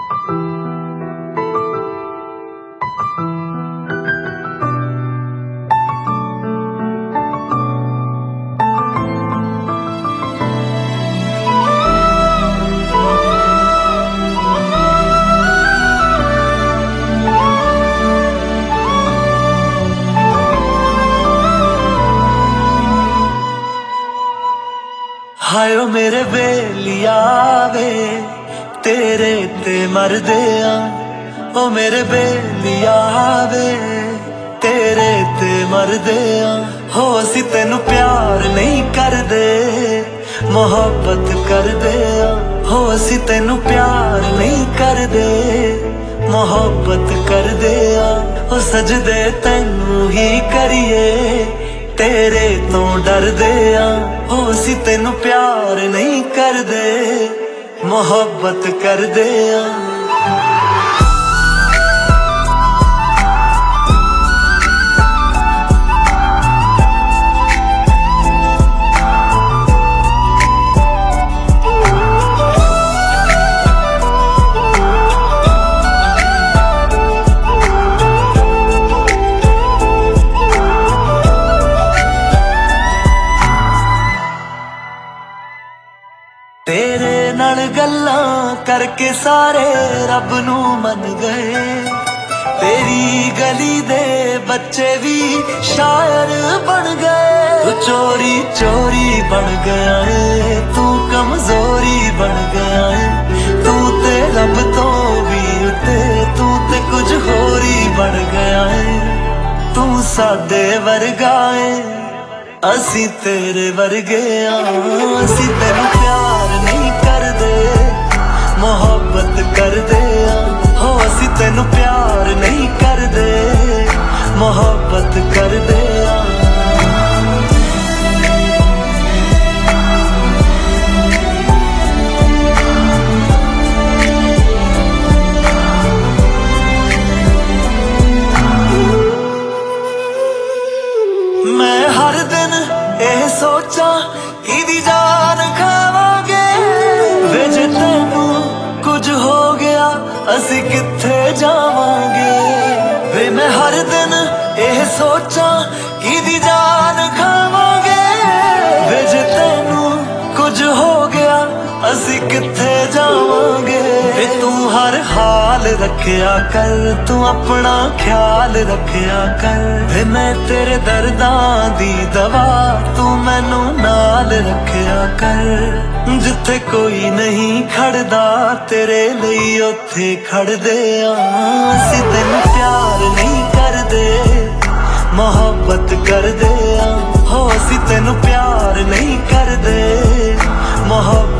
हाय ओ मेरे बेलिया वे तेरे ते मरदे आ, ओ मेरे बेलिया वे तेरे ते मरदे आ। हो असी तेनू प्यार नहीं करदे मोहब्बत करदे आ, हो असी तेनू प्यार नहीं करदे मोहब्बत करदे आ। ओ सजदे तेनू ही करिए तेरे तो डरदे आ, हो असी तेनू प्यार नहीं करदे मोहब्बत करदे आ। तेरे नाल गल्लां करके सारे रब नू मन गए, तेरी गली दे बच्चे भी शायर बन गए। तू चोरी चोरी बन गया है, तू कमजोरी बन गया है, तू ते रब तो भी उते, तू ते कुछ होर ही बन गया है। तू साडे वर्गा है असी तेरे वर्गे आ, असी तेनू प्यार नहीं करदे मोहब्बत करदे आ, हो असी तेनू प्यार नहीं करदे मोहब्बत करदे आ। मैं हर दिन ਇਹ ਸੋਚਾਂ ਕਿਹਦੀ ਜਾਨ ਖਾਵਾਂਗੇ ਵੇ, ਜੇ ਤੈਨੂੰ ਕੁਝ ਹੋ ਗਿਆ ਅਸੀਂ ਕਿੱਥੇ ਜਾਵਾਂਗੇ ਵੇ। ਮੈਂ ਹਰ ਦਿਨ ਇਹ ਸੋਚਾਂ ਕਿਹਦੀ ਜਾਨ ਖਾਵਾਂਗੇ ਵੇ, ਜੇ ਤੈਨੂੰ ਕੁਝ ਹੋ ਗਿਆ ਅਸੀਂ ਕਿੱਥੇ ਜਾਵਾਂਗੇ ਵੇ। ਤੂੰ ਹਰ ਹਾਲ रखिया कर, तू अपना ख्याल रखिया कर वे। मैं तेरे दर्दां दी दवा तू मैनू नाल रखिया कर, जिथे कोई नहीं खड़दा तेरे लिए उथे खड़दे आ। असी तेनू प्यार नहीं करदे मोहब्बत करदे आ, हो असी तेनू प्यार नहीं करदे मोहब्बत